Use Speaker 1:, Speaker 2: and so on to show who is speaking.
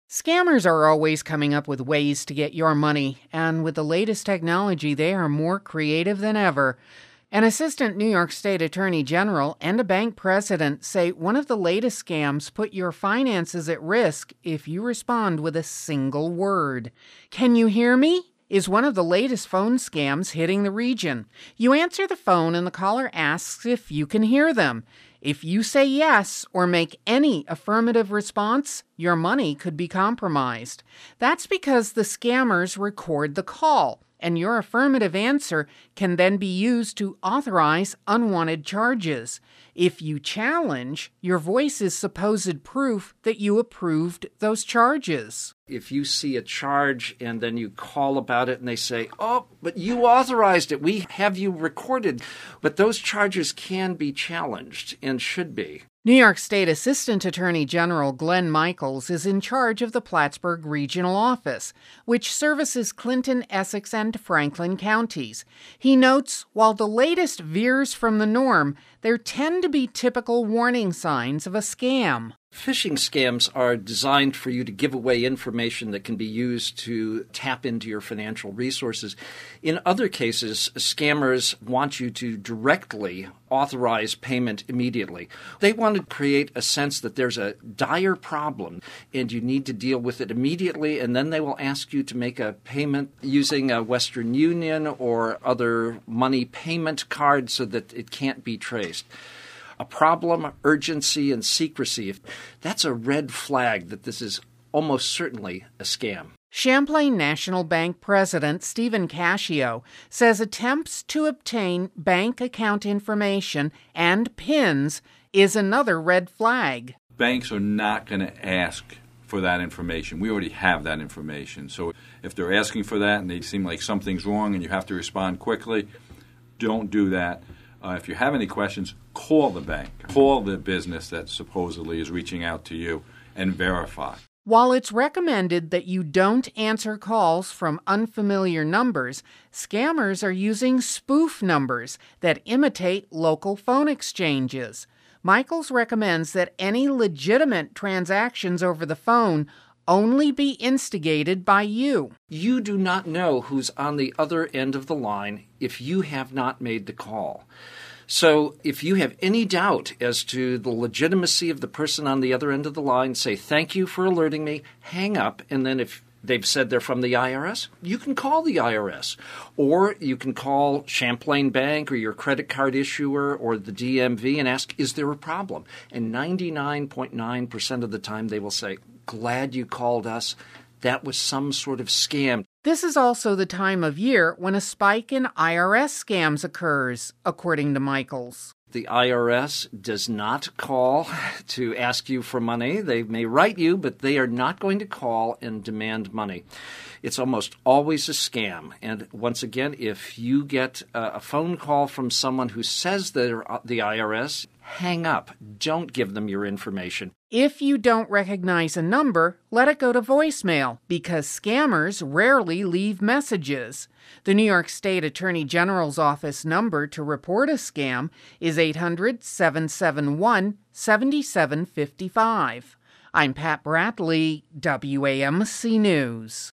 Speaker 1: Scammers are always coming up with ways to get your money, and with the latest technology, they are more creative than ever. An assistant New York State Attorney General and a bank president say one of the latest scams put your finances at risk if you respond with a single word. "Can you hear me?" is one of the latest phone scams hitting the region. You answer the phone and the caller asks if you can hear them. If you say yes or make any affirmative response, your money could be compromised. That's because the scammers record the call, and your affirmative answer can then be used to authorize unwanted charges. If you challenge, your voice is supposed proof that you approved those charges.
Speaker 2: If you see a charge and then you call about it and they say, "Oh, but you authorized it. We have you recorded." But those charges can be challenged and should be.
Speaker 1: New York State Assistant Attorney General Glenn Michaels is in charge of the Plattsburgh Regional Office, which services Clinton, Essex, and Franklin counties. He notes, while the latest veers from the norm, there tend to be typical warning signs of a scam.
Speaker 2: Phishing scams are designed for you to give away information that can be used to tap into your financial resources. In other cases, scammers want you to directly authorize payment immediately. They want to create a sense that there's a dire problem and you need to deal with it immediately, and then they will ask you to make a payment using a Western Union or other money payment card so that it can't be traced. A problem, urgency, and secrecy. That's a red flag that this is almost certainly a scam.
Speaker 1: Champlain National Bank President Stephen Cascio says attempts to obtain bank account information and PINs is another red flag.
Speaker 3: Banks are not going to ask for that information. We already have that information. So if they're asking for that and they seem like something's wrong and you have to respond quickly, don't do that. If you have any questions, call the bank. Call the business that supposedly is reaching out to you and verify.
Speaker 1: While it's recommended that you don't answer calls from unfamiliar numbers, scammers are using spoof numbers that imitate local phone exchanges. Michaels recommends that any legitimate transactions over the phone only be instigated by you.
Speaker 2: You do not know who's on the other end of the line if you have not made the call. So if you have any doubt as to the legitimacy of the person on the other end of the line, say, "Thank you for alerting me," hang up, and then if they've said they're from the IRS, you can call the IRS. Or you can call Champlain Bank or your credit card issuer or the DMV and ask, "Is there a problem?" And 99.9% of the time they will say, "Glad you called us. That was some sort of scam."
Speaker 1: This is also the time of year when a spike in IRS scams occurs, according to Michaels.
Speaker 2: The IRS does not call to ask you for money. They may write you, but they are not going to call and demand money. It's almost always a scam. And once again, if you get a phone call from someone who says they're the IRS, hang up. Don't give them your information.
Speaker 1: If you don't recognize a number, let it go to voicemail, because scammers rarely leave messages. The New York State Attorney General's office number to report a scam is 800-771-7755. I'm Pat Bradley, WAMC News.